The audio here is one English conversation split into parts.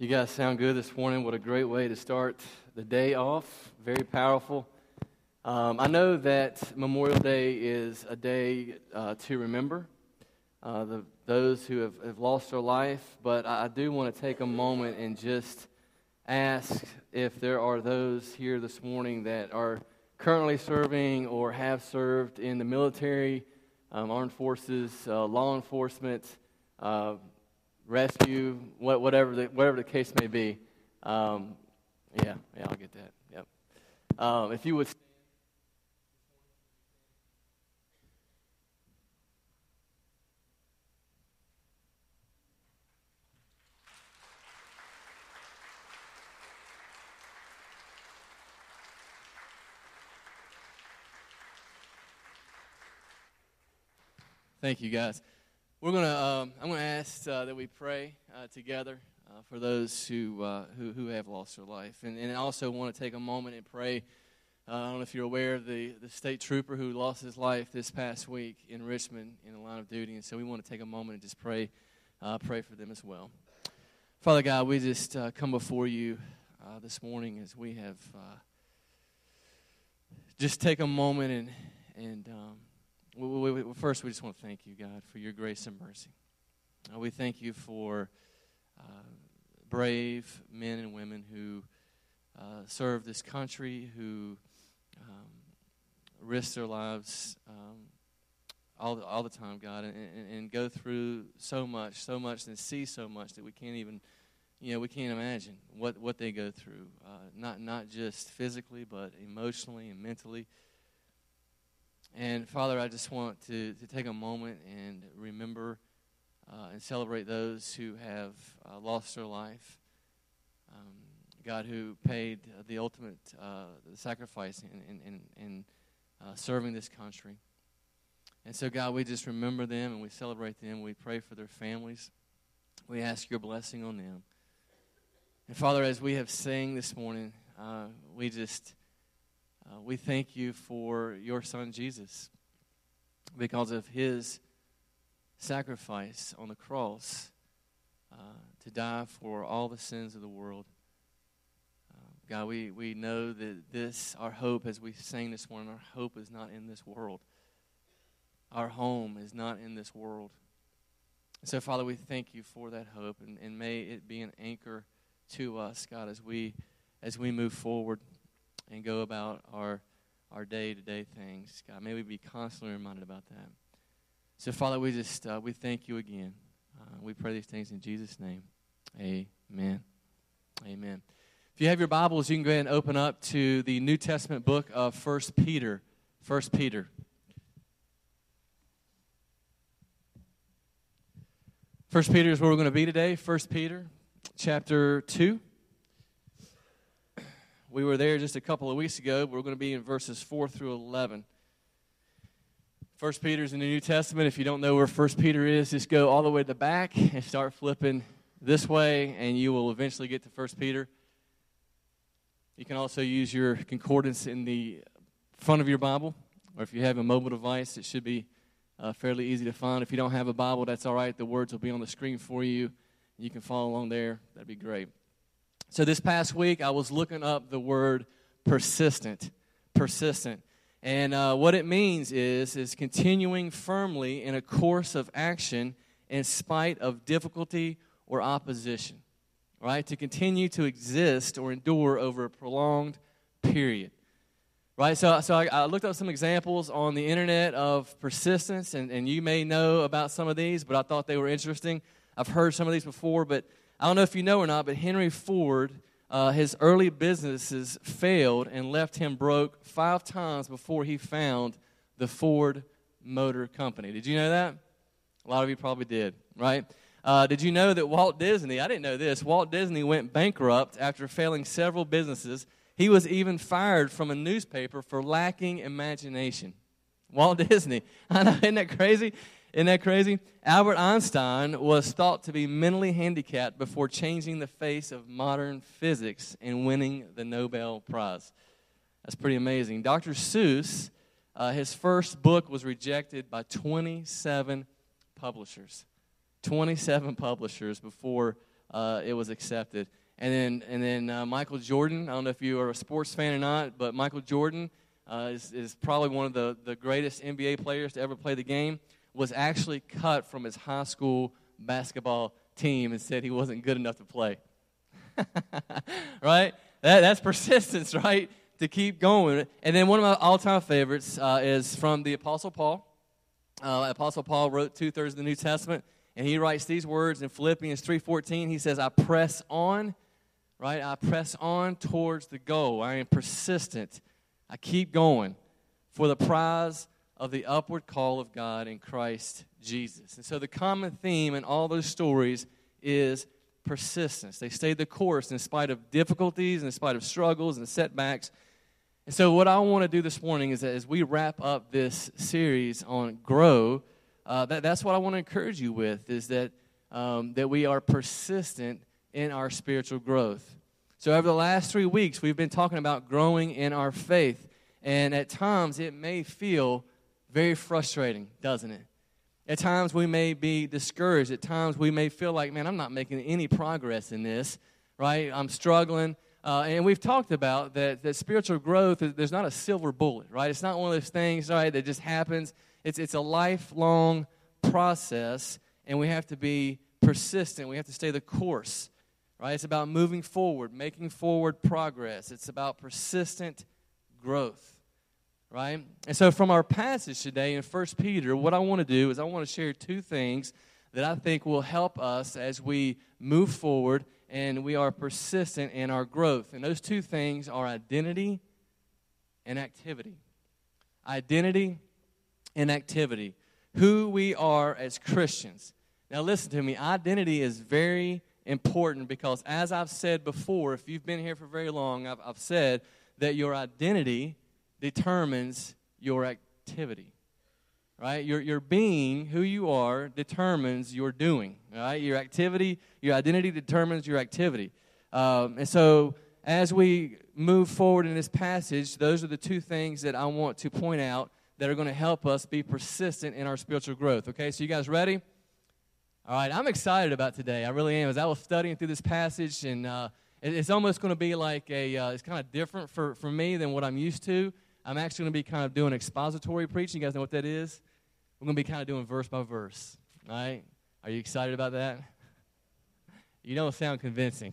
You guys sound good this morning. What a great way to start the day off. Very powerful. I know that Memorial Day is a day to remember those who have lost their life, but I do want to take a moment and just ask if there are those here this morning that are currently serving or have served in the military, armed forces, law enforcement, rescue, whatever the case may be. Yeah, I'll get that. Yep. If you would. Thank you, guys. I'm gonna ask that we pray together for those who have lost their life, and I also want to take a moment and pray. I don't know if you're aware of the state trooper who lost his life this past week in Richmond in the line of duty, and so we want to take a moment and just pray for them as well. Father God, we just come before you this morning as we have just take a moment and. First, we just want to thank you, God, for your grace and mercy. We thank you for brave men and women who serve this country, who risk their lives all the time, God, and go through so much, and see so much that we can't even, we can't imagine what they go through, not just physically, but emotionally and mentally. And, Father, I just want to take a moment and remember and celebrate those who have lost their life. God, who paid the ultimate sacrifice in serving this country. And so, God, we just remember them and we celebrate them. We pray for their families. We ask your blessing on them. And, Father, as we have sang this morning, we thank you for your Son, Jesus, because of his sacrifice on the cross to die for all the sins of the world. God, we know that our hope, as we sang this morning, our hope is not in this world. Our home is not in this world. So, Father, we thank you for that hope, and may it be an anchor to us, God, as we move forward and go about our day-to-day things. God, may we be constantly reminded about that. So, Father, we thank you again. We pray these things in Jesus' name. Amen. Amen. If you have your Bibles, you can go ahead and open up to the New Testament book of 1 Peter. 1 Peter. 1 Peter is where we're going to be today. 1 Peter chapter 2. We were there just a couple of weeks ago. We're going to be in verses 4 through 11. 1 Peter's in the New Testament. If you don't know where 1 Peter is, just go all the way to the back and start flipping this way, and you will eventually get to 1 Peter. You can also use your concordance in the front of your Bible, or if you have a mobile device, it should be fairly easy to find. If you don't have a Bible, that's all right. The words will be on the screen for you. You can follow along there. That'd be great. So this past week, I was looking up the word persistent. And what it means is continuing firmly in a course of action in spite of difficulty or opposition, right? To continue to exist or endure over a prolonged period, right? So I looked up some examples on the internet of persistence, and you may know about some of these, but I thought they were interesting. I've heard some of these before, but I don't know if you know or not, but Henry Ford, his early businesses failed and left him broke 5 times before he found the Ford Motor Company. Did you know that? A lot of you probably did, right? Did you know that Walt Disney, I didn't know this, Walt Disney went bankrupt after failing several businesses. He was even fired from a newspaper for lacking imagination. Walt Disney. I know, isn't that crazy? Isn't that crazy? Albert Einstein was thought to be mentally handicapped before changing the face of modern physics and winning the Nobel Prize. That's pretty amazing. Dr. Seuss, his first book was rejected by 27 publishers. 27 publishers before it was accepted. And then Michael Jordan, I don't know if you are a sports fan or not, but Michael Jordan is probably one of the greatest NBA players to ever play the game, was actually cut from his high school basketball team and said he wasn't good enough to play. Right? That's persistence, right? To keep going. And then one of my all-time favorites is from the Apostle Paul. Apostle Paul wrote 2/3 of the New Testament, and he writes these words in Philippians 3:14. He says, I press on, right? I press on towards the goal. I am persistent. I keep going for the prize of the upward call of God in Christ Jesus. And so the common theme in all those stories is persistence. They stayed the course in spite of difficulties, in spite of struggles and setbacks. And so what I want to do this morning is that as we wrap up this series on Grow, that's what I want to encourage you with, is that we are persistent in our spiritual growth. So over the last 3 weeks, we've been talking about growing in our faith. And at times, it may feel very frustrating, doesn't it? At times, we may be discouraged. At times, we may feel like, man, I'm not making any progress in this, right? I'm struggling. And we've talked about that spiritual growth, there's not a silver bullet, right? It's not one of those things, right, that just happens. It's a lifelong process, and we have to be persistent. We have to stay the course, right? It's about moving forward, making forward progress. It's about persistent growth. Right? And so from our passage today in 1 Peter, what I want to do is I want to share 2 things that I think will help us as we move forward and we are persistent in our growth. And those 2 things are identity and activity. Identity and activity. Who we are as Christians. Now listen to me, identity is very important because as I've said before, if you've been here for very long, I've said that your identity determines your activity, right? Your being, who you are, determines your doing, right? Your activity, your identity determines your activity. And so as we move forward in this passage, those are the 2 things that I want to point out that are going to help us be persistent in our spiritual growth, okay? So you guys ready? All right, I'm excited about today. I really am. As I was studying through this passage, and it's almost going to be like it's kind of different for me than what I'm used to. I'm actually going to be kind of doing expository preaching. You guys know what that is? We're going to be kind of doing verse by verse, all right? Are you excited about that? You don't sound convincing.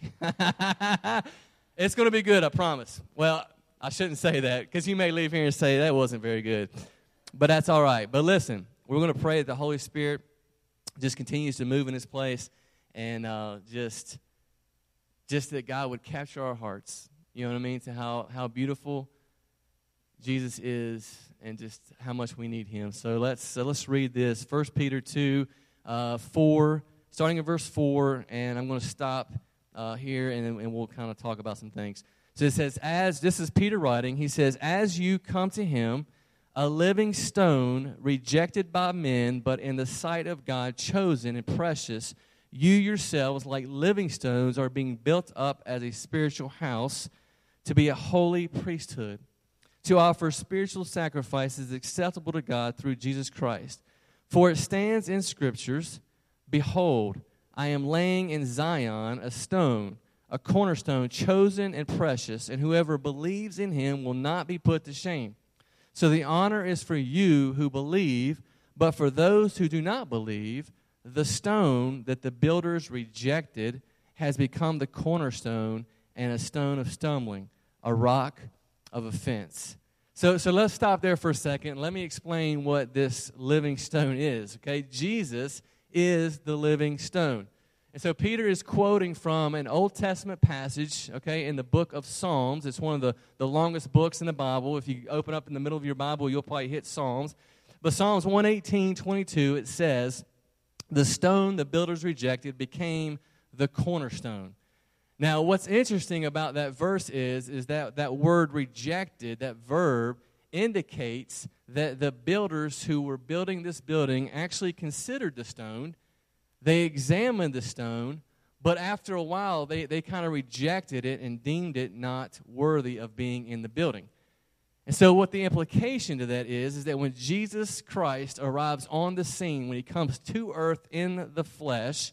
It's going to be good, I promise. Well, I shouldn't say that because you may leave here and say that wasn't very good. But that's all right. But listen, we're going to pray that the Holy Spirit just continues to move in this place and just that God would capture our hearts. You know what I mean? To how beautiful Jesus is and just how much we need him. So let's read this. 1 Peter 2, 4, starting in verse 4, and I'm going to stop here and we'll kind of talk about some things. So it says, this is Peter writing, he says, as you come to him, a living stone rejected by men, but in the sight of God chosen and precious, you yourselves, like living stones, are being built up as a spiritual house to be a holy priesthood, to offer spiritual sacrifices acceptable to God through Jesus Christ. For it stands in Scriptures, behold, I am laying in Zion a stone, a cornerstone chosen and precious, and whoever believes in him will not be put to shame. So the honor is for you who believe, but for those who do not believe, the stone that the builders rejected has become the cornerstone and a stone of stumbling, a rock of offense. So let's stop there for a second. Let me explain what this living stone is, okay? Jesus is the living stone. And so Peter is quoting from an Old Testament passage, okay, in the book of Psalms. It's one of the longest books in the Bible. If you open up in the middle of your Bible, you'll probably hit Psalms. But Psalms 118:22, it says, the stone the builders rejected became the cornerstone. Now, what's interesting about that verse is that word rejected, that verb, indicates that the builders who were building this building actually considered the stone. They examined the stone, but after a while, they kind of rejected it and deemed it not worthy of being in the building. And so what the implication to that is that when Jesus Christ arrives on the scene, when he comes to earth in the flesh,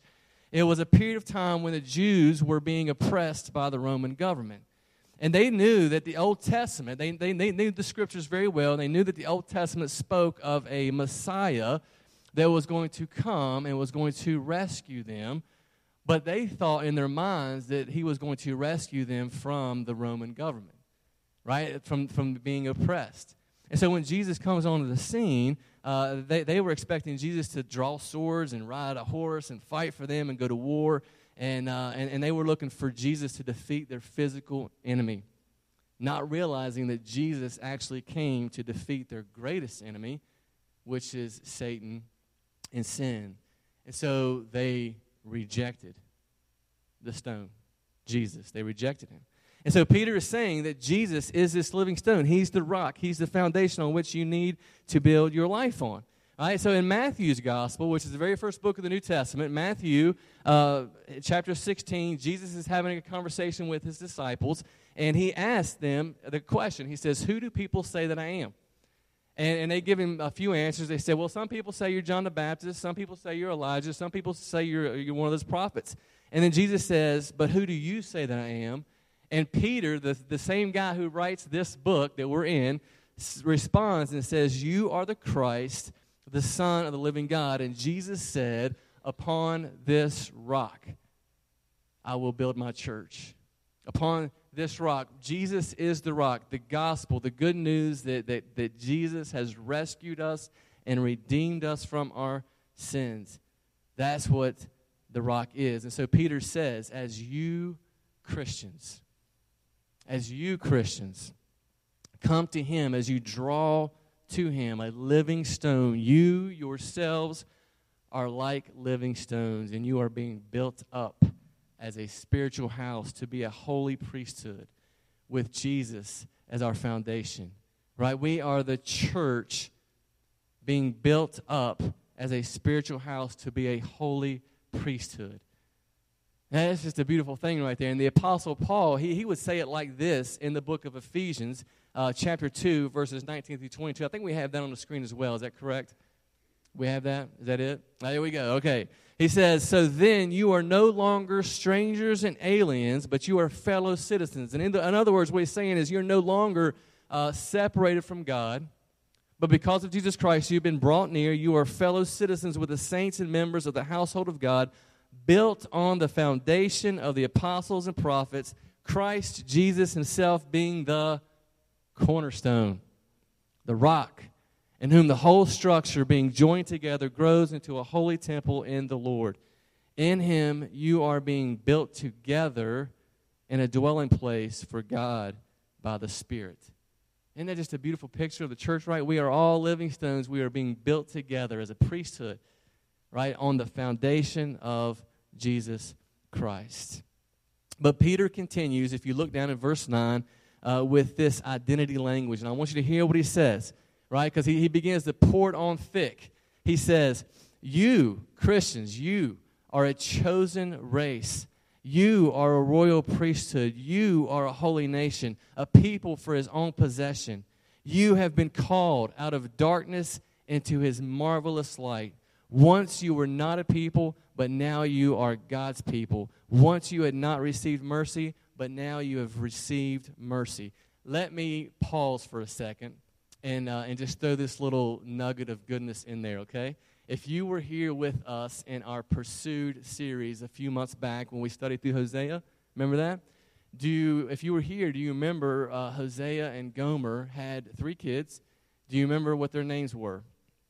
It was a period of time when the Jews were being oppressed by the Roman government. And they knew that the Old Testament, they knew the Scriptures very well. They knew that the Old Testament spoke of a Messiah that was going to come and was going to rescue them. But they thought in their minds that he was going to rescue them from the Roman government, right, from being oppressed. And so when Jesus comes onto the scene, they were expecting Jesus to draw swords and ride a horse and fight for them and go to war. And they were looking for Jesus to defeat their physical enemy, not realizing that Jesus actually came to defeat their greatest enemy, which is Satan and sin. And so they rejected the stone, Jesus. They rejected him. And so Peter is saying that Jesus is this living stone. He's the rock. He's the foundation on which you need to build your life on. All right, so in Matthew's gospel, which is the very first book of the New Testament, Matthew chapter 16, Jesus is having a conversation with his disciples, and he asked them the question. He says, "Who do people say that I am?" And they give him a few answers. They say, well, some people say you're John the Baptist. Some people say you're Elijah. Some people say you're one of those prophets. And then Jesus says, "But who do you say that I am?" And Peter, the same guy who writes this book that we're in, responds and says, "You are the Christ, the Son of the living God." And Jesus said, "Upon this rock, I will build my church." Upon this rock. Jesus is the rock, the gospel, the good news that Jesus has rescued us and redeemed us from our sins. That's what the rock is. And so Peter says, as you Christians come to him, as you draw to him, a living stone, you yourselves are like living stones, and you are being built up as a spiritual house to be a holy priesthood with Jesus as our foundation, right? We are the church being built up as a spiritual house to be a holy priesthood. And that's just a beautiful thing right there. And the Apostle Paul, he would say it like this in the book of Ephesians, chapter 2, verses 19 through 22. I think we have that on the screen as well. Is that correct? We have that? Is that it? There we go. Okay. He says, "So then you are no longer strangers and aliens, but you are fellow citizens." And in other words, what he's saying is you're no longer separated from God, but because of Jesus Christ, you've been brought near. You are fellow citizens with the saints and members of the household of God, built on the foundation of the apostles and prophets, Christ Jesus himself being the cornerstone, the rock, in whom the whole structure being joined together grows into a holy temple in the Lord. In him you are being built together in a dwelling place for God by the Spirit. Isn't that just a beautiful picture of the church, right? We are all living stones. We are being built together as a priesthood, right, on the foundation of Jesus Christ. But Peter continues, if you look down at verse 9, with this identity language. And I want you to hear what he says, right? Because he begins to pour it on thick. He says, "You, Christians, you are a chosen race. You are a royal priesthood. You are a holy nation, a people for his own possession. You have been called out of darkness into his marvelous light. Once you were not a people, but now you are God's people. Once you had not received mercy, but now you have received mercy." Let me pause for a second and just throw this little nugget of goodness in there, okay? If you were here with us in our Pursued series a few months back when we studied through Hosea, remember that? If you were here, do you remember Hosea and Gomer had 3 kids? Do you remember what their names were?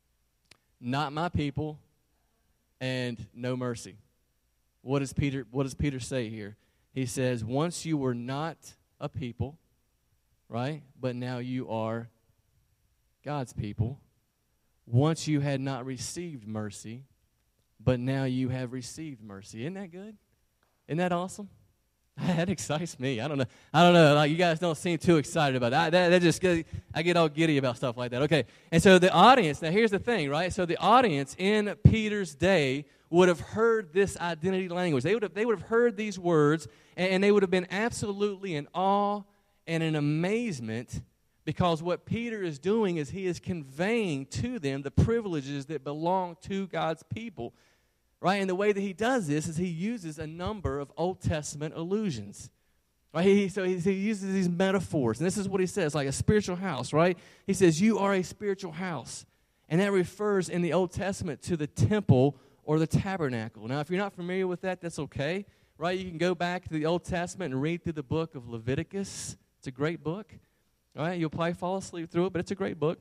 Not my people and no mercy. What does Peter say here? He says, once you were not a people, right? But now you are God's people. Once you had not received mercy, but now you have received mercy. Isn't that good? Isn't that awesome? That excites me. I don't know. Like, you guys don't seem too excited about that. That just I get all giddy about stuff like that. Okay. And so the audience, now here's the thing, right? So the audience in Peter's day would have heard this identity language. They would have heard these words, and they would have been absolutely in awe and in amazement, because what Peter is doing is he is conveying to them the privileges that belong to God's people. right? And the way that he does this is he uses a number of Old Testament allusions. Right? So he uses these metaphors. And this is what he says, like a spiritual house, right? He says, you are a spiritual house. And that refers in the Old Testament to the temple or the tabernacle. Now, if you're not familiar with that, that's okay, right? You can go back to the Old Testament and read through the book of Leviticus. It's a great book. All right? You'll probably fall asleep through it, but it's a great book.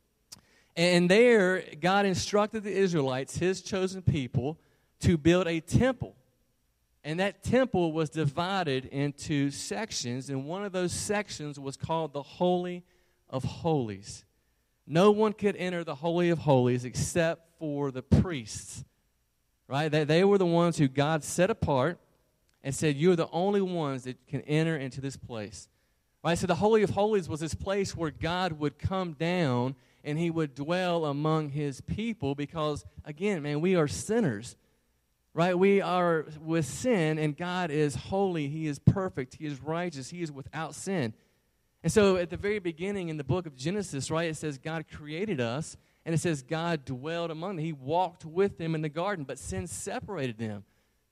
And there, God instructed the Israelites, his chosen people, to build a temple. And that temple was divided into sections, and one of those sections was called the Holy of Holies. No one could enter the Holy of Holies except for the priests, right? They were the ones who God set apart and said, you're the only ones that can enter into this place, right? So the Holy of Holies was this place where God would come down and he would dwell among his people because, again, man, we are sinners. Right, we are with sin, and God is holy. He is perfect. He is righteous. He is without sin. And so at the very beginning in the book of Genesis, right, it says God created us, and it says God dwelled among them. He walked with them in the garden, but sin separated them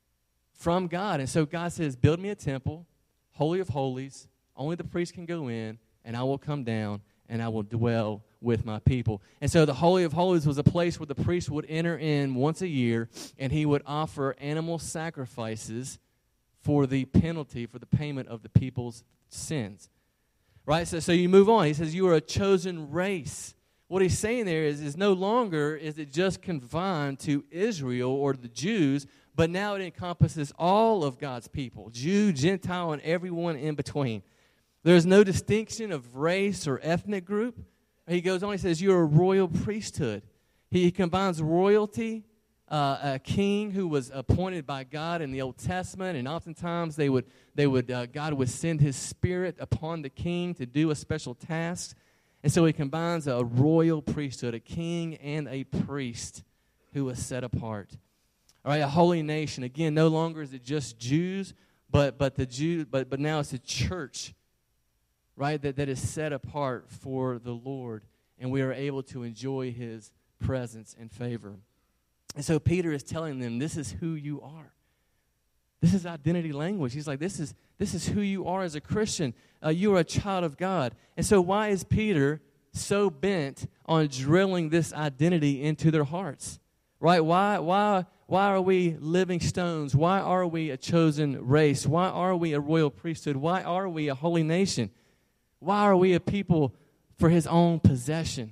from God. And so God says, build me a temple, Holy of Holies. Only the priest can go in, and I will come down, and I will dwell with my people. And so the Holy of Holies was a place where the priest would enter in once a year, and he would offer animal sacrifices for the penalty, for the payment of the people's sins. Right? So you move on. He says, you are a chosen race. What he's saying there is no longer is it just confined to Israel or the Jews, but now it encompasses all of God's people, Jew, Gentile, and everyone in between. There's no distinction of race or ethnic group. He goes on, he says, you're a royal priesthood. He combines royalty, a king who was appointed by God in the Old Testament, and oftentimes God would send his spirit upon the king to do a special task. And so he combines a royal priesthood, a king and a priest who was set apart. All right, a holy nation. Again, no longer is it just Jews, but now it's a church, right, that is set apart for the Lord, and we are able to enjoy his presence and favor. And so Peter is telling them, this is who you are. This is identity language. He's like, this is who you are as a Christian. You are a child of God. And so why is Peter so bent on drilling this identity into their hearts? Right? Why are we living stones? Why are we a chosen race? Why are we a royal priesthood? Why are we a holy nation? Why are we a people for his own possession?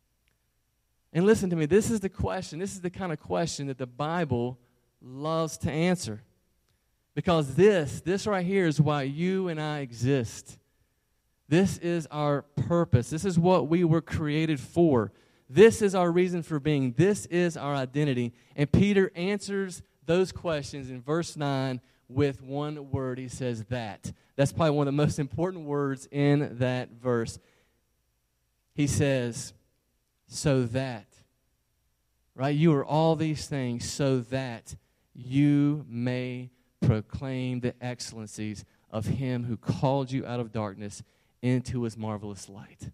And listen to me, this is the question. This is the kind of question that the Bible loves to answer. Because this right here is why you and I exist. This is our purpose. This is what we were created for. This is our reason for being. This is our identity. And Peter answers those questions in verse 9 with one word. He says that. That's probably one of the most important words in that verse. He says, so that. Right? You are all these things so that you may proclaim the excellencies of him who called you out of darkness into his marvelous light.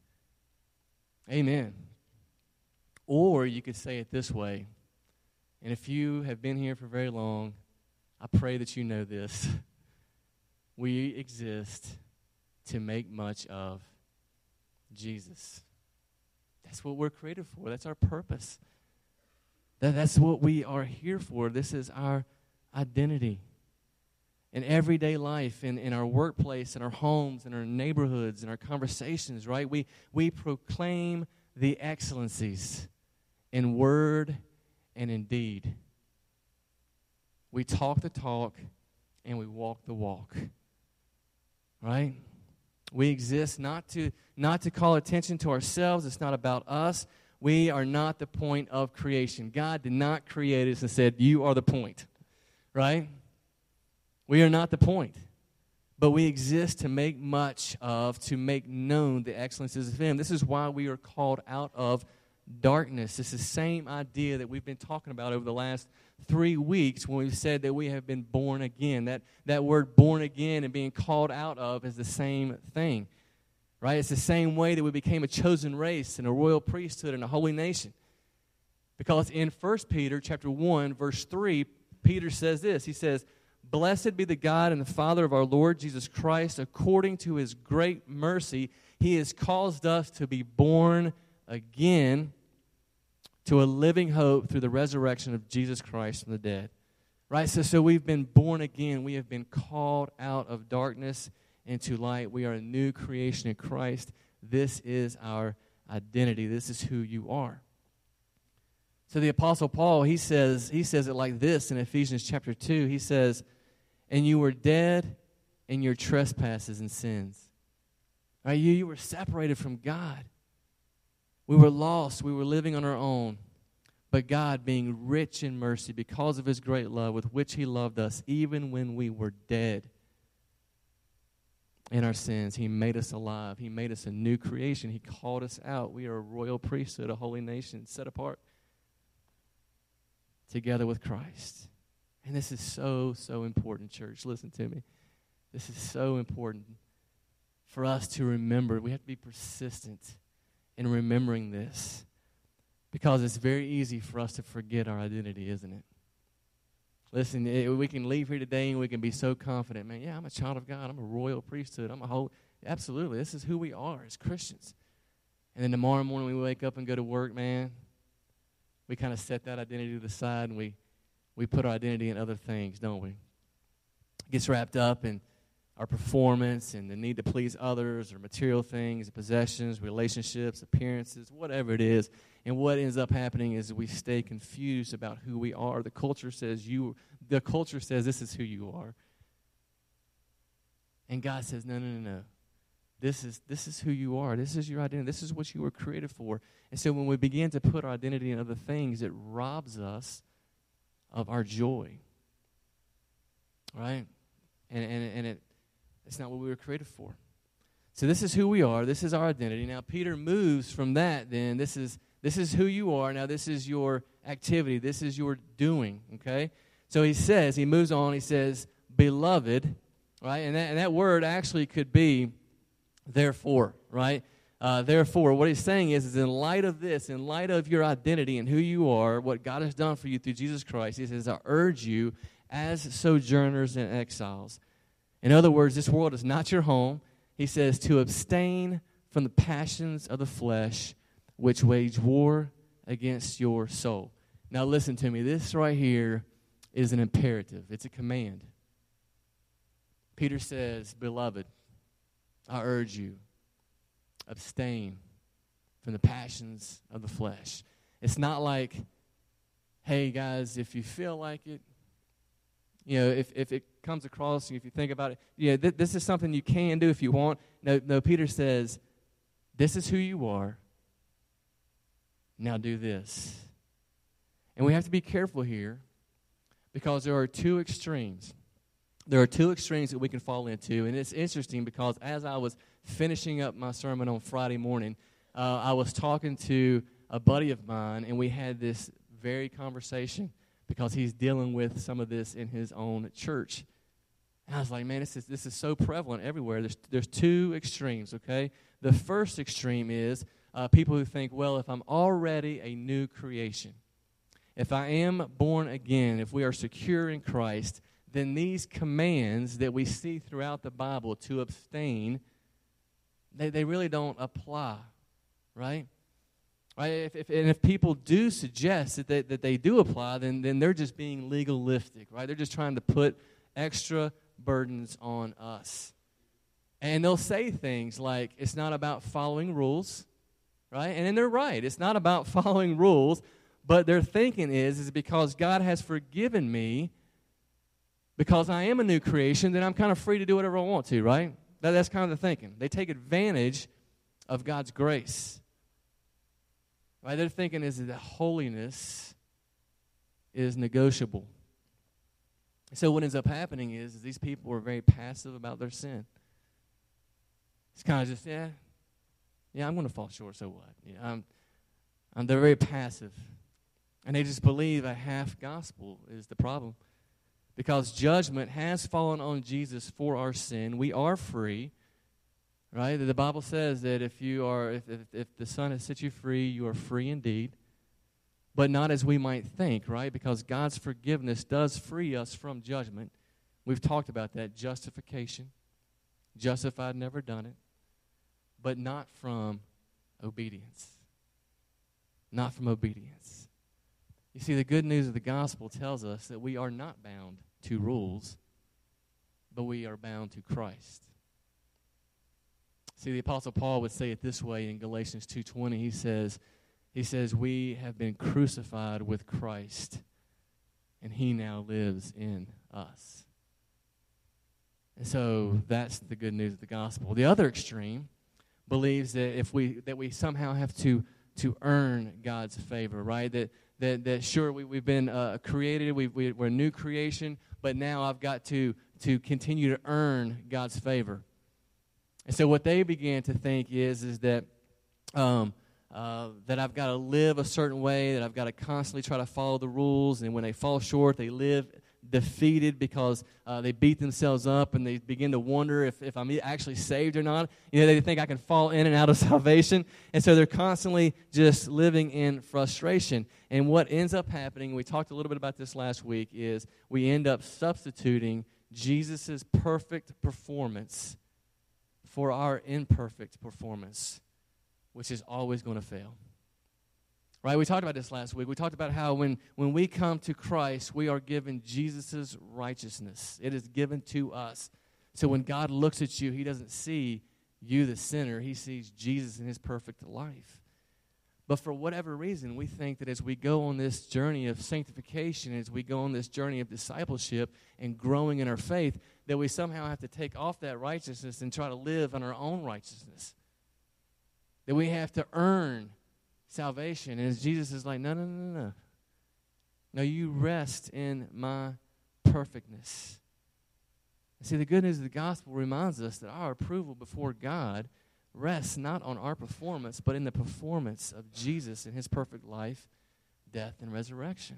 Amen. Or you could say it this way, and if you have been here for very long, I pray that you know this. We exist to make much of Jesus. That's what we're created for. That's our purpose. That's what we are here for. This is our identity. In everyday life, in our workplace, in our homes, in our neighborhoods, in our conversations, right? We proclaim the excellencies in word and in deed. We talk the talk and we walk the walk. Right? We exist not to call attention to ourselves. It's not about us. We are not the point of creation. God did not create us and said, you are the point. Right? We are not the point. But we exist to make much of, to make known the excellencies of him. This is why we are called out of darkness. It's the same idea that we've been talking about over the last 3 weeks when we've said that we have been born again. That word born again and being called out of is the same thing. Right? It's the same way that we became a chosen race and a royal priesthood and a holy nation. Because in 1 Peter chapter 1, verse 3, Peter says this. He says, "Blessed be the God and the Father of our Lord Jesus Christ. According to his great mercy, he has caused us to be born again to a living hope through the resurrection of Jesus Christ from the dead." Right? So we've been born again. We have been called out of darkness into light. We are a new creation in Christ. This is our identity. This is who you are. So the Apostle Paul, he says it like this in Ephesians chapter 2. He says, "And you were dead in your trespasses and sins." Right? You were separated from God. We were lost. We were living on our own. But God, being rich in mercy, because of his great love with which he loved us, even when we were dead in our sins, he made us alive. He made us a new creation. He called us out. We are a royal priesthood, a holy nation, set apart together with Christ. And this is so, so important, church. Listen to me. This is so important for us to remember. We have to be persistent in remembering this, because it's very easy for us to forget our identity, isn't it? Listen, we can leave here today and we can be so confident, man, yeah, I'm a child of God. I'm a royal priesthood. I'm a whole, absolutely, this is who we are as Christians. And then tomorrow morning we wake up and go to work, man, we kind of set that identity to the side and we put our identity in other things, don't we? It gets wrapped up in our performance and the need to please others or material things, possessions, relationships, appearances, whatever it is. And what ends up happening is we stay confused about who we are. The culture says this is who you are. And God says, no. This is who you are. This is your identity. This is what you were created for. And so when we begin to put our identity in other things, it robs us of our joy. Right? And it's not what we were created for. So this is who we are. This is our identity. Now Peter moves from that then. This is who you are. Now this is your activity. This is your doing, okay? So he moves on. He says, "Beloved," right? And that word actually could be therefore, right? Therefore, what he's saying is in light of this, in light of your identity and who you are, what God has done for you through Jesus Christ, he says, "I urge you as sojourners and exiles." In other words, this world is not your home. He says to abstain from the passions of the flesh, which wage war against your soul. Now listen to me. This right here is an imperative. It's a command. Peter says, "Beloved, I urge you, abstain from the passions of the flesh." It's not like, hey, guys, if you feel like it, if it comes across, if you think about it, this is something you can do if you want. No, Peter says, this is who you are. Now do this. And we have to be careful here because there are two extremes. There are two extremes that we can fall into. And it's interesting because as I was finishing up my sermon on Friday morning, I was talking to a buddy of mine, and we had this very conversation because he's dealing with some of this in his own church. And I was like, man, this is so prevalent everywhere. There's two extremes, okay? The first extreme is people who think, well, if I'm already a new creation, if I am born again, if we are secure in Christ, then these commands that we see throughout the Bible to abstain, they really don't apply, right? Right? If people do suggest that they do apply, then they're just being legalistic, right? They're just trying to put extra burdens on us. And they'll say things like, it's not about following rules, right? And then they're right. It's not about following rules, but their thinking is because God has forgiven me, because I am a new creation, then I'm kind of free to do whatever I want to, right? That's kind of the thinking. They take advantage of God's grace. Right? Their thinking is that holiness is negotiable. So what ends up happening is these people are very passive about their sin. It's kind of just, yeah, I'm going to fall short, so what? They're very passive. And they just believe a half gospel is the problem. Because judgment has fallen on Jesus for our sin. We are free. Right? The Bible says that if the Son has set you free, you are free indeed. but not as we might think, right? Because God's forgiveness does free us from judgment. We've talked about that. Justification. Justified, never done it. But not from obedience. Not from obedience. You see, the good news of the gospel tells us that we are not bound to rules, but we are bound to Christ. See, the Apostle Paul would say it this way in Galatians 2:20. He says, we have been crucified with Christ, and he now lives in us. And so that's the good news of the gospel. The other extreme believes that we somehow have to earn God's favor, right? That sure, we've been created, we're a new creation, but now I've got to continue to earn God's favor. And so what they began to think is that that I've got to live a certain way, that I've got to constantly try to follow the rules, and when they fall short, they live defeated because they beat themselves up, and they begin to wonder if I'm actually saved or not. You know, they think I can fall in and out of salvation, and so they're constantly just living in frustration. And what ends up happening, we talked a little bit about this last week, is we end up substituting Jesus' perfect performance for our imperfect performance, which is always going to fail. Right? We talked about this last week. We talked about how when we come to Christ, we are given Jesus' righteousness. It is given to us. So when God looks at you, he doesn't see you, the sinner. He sees Jesus in his perfect life. But for whatever reason, we think that as we go on this journey of sanctification, as we go on this journey of discipleship and growing in our faith, that we somehow have to take off that righteousness and try to live on our own righteousness. That we have to earn salvation. And as Jesus is like, no. No, you rest in my perfectness. And see, the good news of the gospel reminds us that our approval before God rests not on our performance, but in the performance of Jesus in his perfect life, death, and resurrection.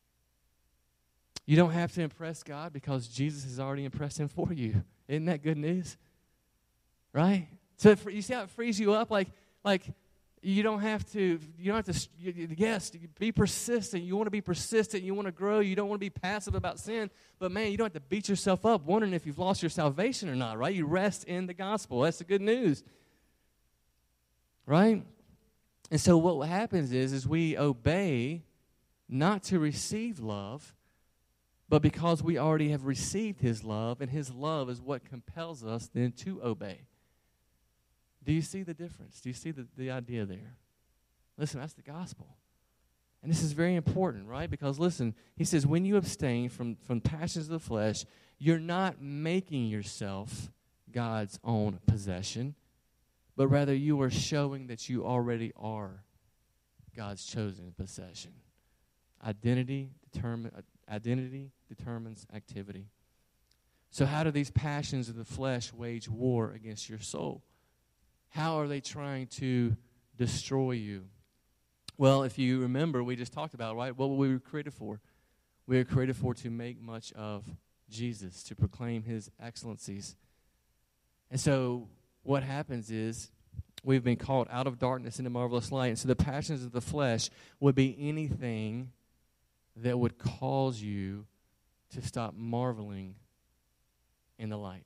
You don't have to impress God because Jesus has already impressed him for you. Isn't that good news? Right? So you see how it frees you up? Like you don't have to, yes, be persistent. You want to be persistent. You want to grow. You don't want to be passive about sin. But, man, you don't have to beat yourself up wondering if you've lost your salvation or not, right? You rest in the gospel. That's the good news. Right? And so what happens is we obey not to receive love, but because we already have received his love, and his love is what compels us then to obey. Do you see the difference? Do you see the idea there? Listen, that's the gospel. And this is very important, right? Because, listen, he says, when you abstain from passions of the flesh, you're not making yourself God's own possession, but rather you are showing that you already are God's chosen possession. Identity determines activity. So how do these passions of the flesh wage war against your soul? How are they trying to destroy you? Well, if you remember, we just talked about, right, what we were created for. We were created for to make much of Jesus, to proclaim his excellencies. And so what happens is we've been called out of darkness into marvelous light. And so the passions of the flesh would be anything that would cause you to stop marveling in the light.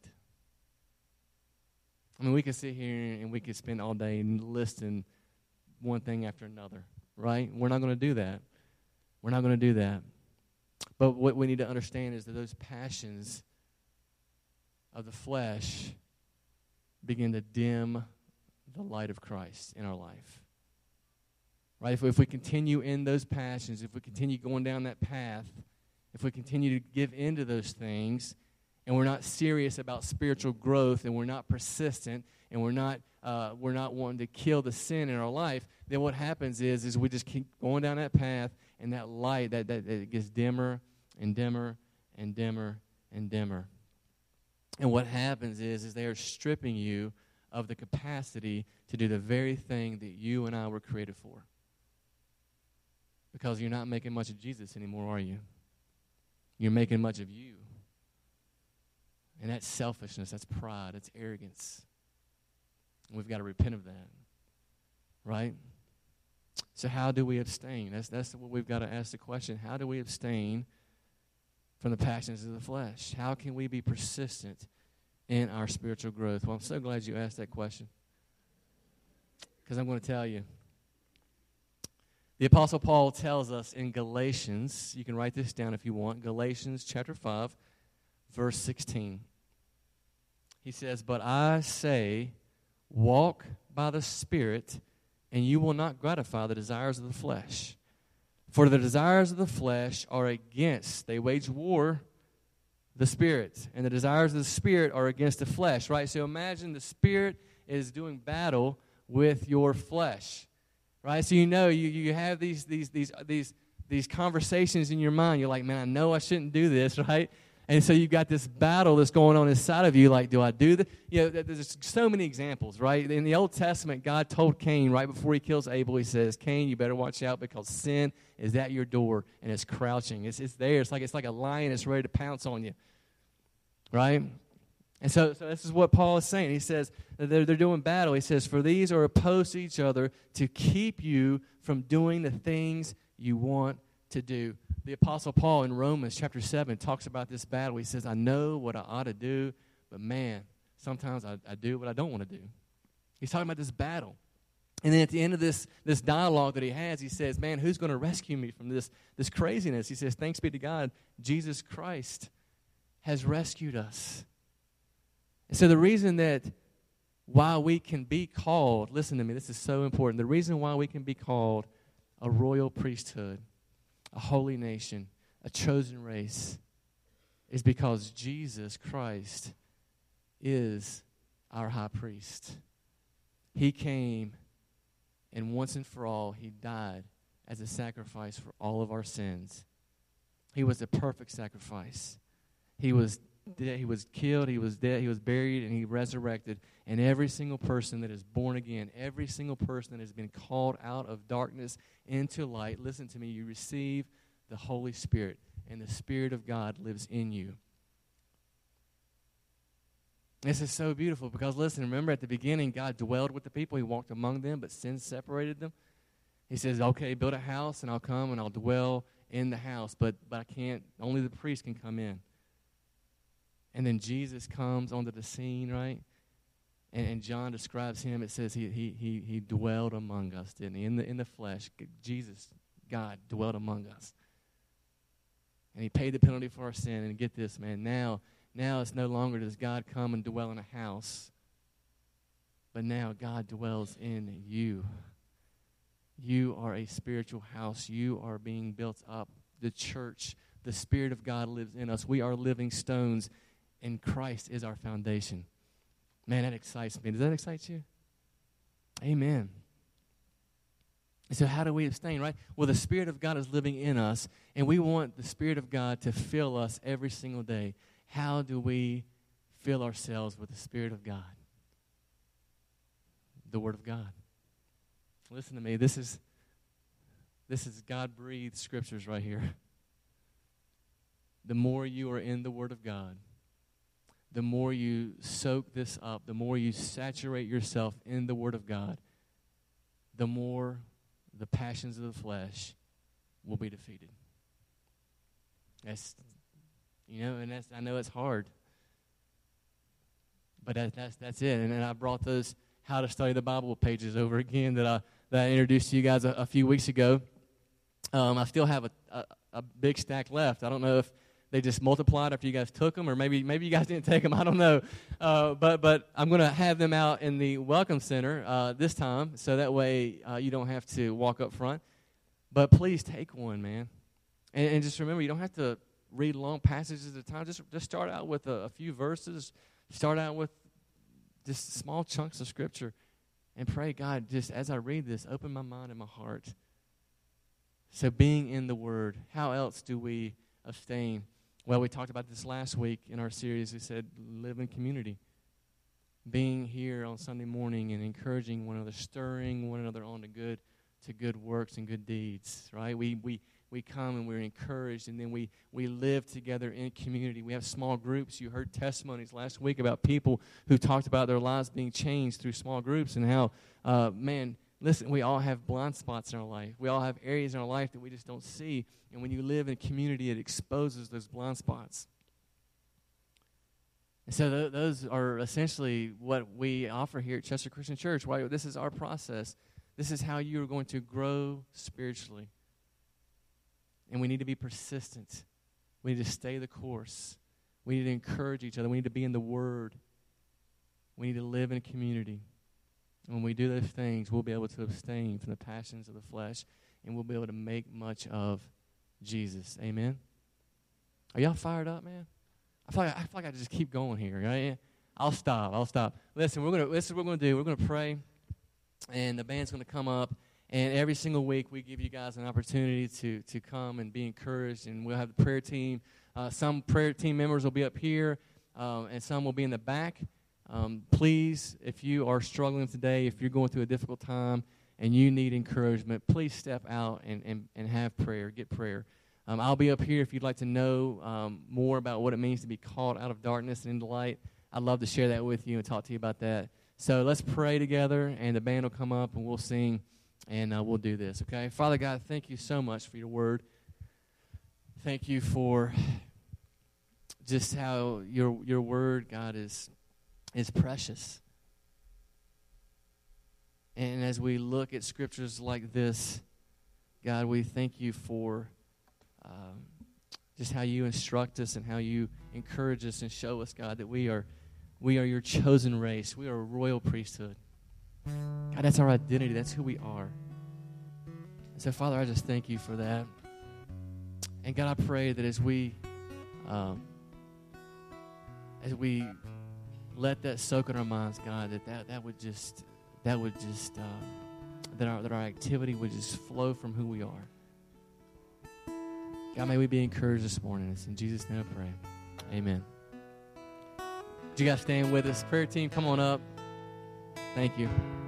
I mean, we could sit here and we could spend all day listing one thing after another, right? We're not going to do that. We're not going to do that. But what we need to understand is that those passions of the flesh begin to dim the light of Christ in our life. Right? If we continue in those passions, if we continue going down that path, if we continue to give into those things, and we're not serious about spiritual growth, and we're not persistent, and we're not wanting to kill the sin in our life, then what happens is we just keep going down that path, and that light that it gets dimmer and dimmer and dimmer and dimmer. And what happens is they are stripping you of the capacity to do the very thing that you and I were created for. Because you're not making much of Jesus anymore, are you? You're making much of you. And that's selfishness, that's pride, that's arrogance. And we've got to repent of that. Right? So how do we abstain? That's what we've got to ask the question. How do we abstain from the passions of the flesh? How can we be persistent in our spiritual growth? Well, I'm so glad you asked that question, because I'm going to tell you. The Apostle Paul tells us in Galatians, you can write this down if you want, Galatians chapter 5, verse 16. He says, "But I say, walk by the Spirit, and you will not gratify the desires of the flesh. For the desires of the flesh are against," they wage war, "the Spirit. And the desires of the Spirit are against the flesh," right? So imagine the Spirit is doing battle with your flesh, right? So you have these conversations in your mind. You're like, man, I know I shouldn't do this, right? And so you've got this battle that's going on inside of you, like, do I do this? There's so many examples, right? In the Old Testament, God told Cain right before he kills Abel, he says, Cain, you better watch out because sin is at your door and it's crouching. It's there. It's like a lion that's ready to pounce on you, right? And so this is what Paul is saying. He says they're doing battle. He says, for these are opposed to each other to keep you from doing the things you want to do. The Apostle Paul in Romans chapter 7 talks about this battle. He says, I know what I ought to do, but man, sometimes I do what I don't want to do. He's talking about this battle. And then at the end of this dialogue that he has, he says, man, who's going to rescue me from this craziness? He says, thanks be to God, Jesus Christ has rescued us. And so the reason that why we can be called, listen to me, this is so important. The reason why we can be called a royal priesthood, a holy nation, a chosen race, is because Jesus Christ is our high priest. He came, and once and for all, he died as a sacrifice for all of our sins. He was the perfect sacrifice. He was dead, he was killed, he was dead, he was buried, and he resurrected. And every single person that is born again, every single person that has been called out of darkness into light, listen to me, you receive the Holy Spirit, and the Spirit of God lives in you. This is so beautiful because, listen, remember at the beginning, God dwelled with the people. He walked among them, but sin separated them. He says, okay, build a house, and I'll come, and I'll dwell in the house, but I can't, only the priest can come in. And then Jesus comes onto the scene, right? And John describes him. It says he dwelled among us, didn't he? In the flesh, Jesus, God, dwelled among us. And he paid the penalty for our sin. And get this, man, now it's no longer does God come and dwell in a house, but now God dwells in you. You are a spiritual house. You are being built up. The church, the Spirit of God lives in us. We are living stones, and Christ is our foundation. Man, that excites me. Does that excite you? Amen. So how do we abstain, right? Well, the Spirit of God is living in us, and we want the Spirit of God to fill us every single day. How do we fill ourselves with the Spirit of God? The Word of God. Listen to me. This is God-breathed scriptures right here. The more you are in the Word of God, the more you soak this up, the more you saturate yourself in the Word of God, the more the passions of the flesh will be defeated. That's, I know it's hard, but that's it. And I brought those How to Study the Bible pages over again that I introduced to you guys a few weeks ago. I still have a big stack left. I don't know if they just multiplied after you guys took them, or maybe you guys didn't take them. I don't know. But I'm going to have them out in the Welcome Center this time, so that way you don't have to walk up front. But please take one, man. And just remember, you don't have to read long passages at a time. Just start out with a few verses. Start out with just small chunks of Scripture. And pray, God, just as I read this, open my mind and my heart. So being in the Word, how else do we abstain? Well, we talked about this last week in our series. We said live in community. Being here on Sunday morning and encouraging one another, stirring one another on to good works and good deeds, right? We come and we're encouraged, and then we live together in community. We have small groups. You heard testimonies last week about people who talked about their lives being changed through small groups, and how, Listen, we all have blind spots in our life. We all have areas in our life that we just don't see. And when you live in a community, it exposes those blind spots. And so those are essentially what we offer here at Chester Christian Church. Right? This is our process. This is how you are going to grow spiritually. And we need to be persistent. We need to stay the course. We need to encourage each other. We need to be in the Word. We need to live in a community. And when we do those things, we'll be able to abstain from the passions of the flesh, and we'll be able to make much of Jesus. Amen? Are y'all fired up, man? I feel like I just keep going here. Right? I'll stop. Listen, this is what we're going to do. We're going to pray, and the band's going to come up. And every single week, we give you guys an opportunity to come and be encouraged. And we'll have the prayer team. Some prayer team members will be up here, and some will be in the back. Please, if you are struggling today, if you're going through a difficult time and you need encouragement, please step out and have prayer, get prayer. I'll be up here if you'd like to know more about what it means to be called out of darkness and into light. I'd love to share that with you and talk to you about that. So let's pray together, and the band will come up, and we'll sing, and we'll do this, okay? Father God, thank you so much for your word. Thank you for just how your word, God, is precious. And as we look at scriptures like this, God, we thank you for just how you instruct us and how you encourage us and show us, God, that we are your chosen race. We are a royal priesthood. God, that's our identity. That's who we are. And so, Father, I just thank you for that. And God, I pray that as we let that soak in our minds, God, that our activity would just flow from who we are. God, may we be encouraged this morning. It's in Jesus' name I pray. Amen. Would you guys stand with us? Prayer team, come on up. Thank you.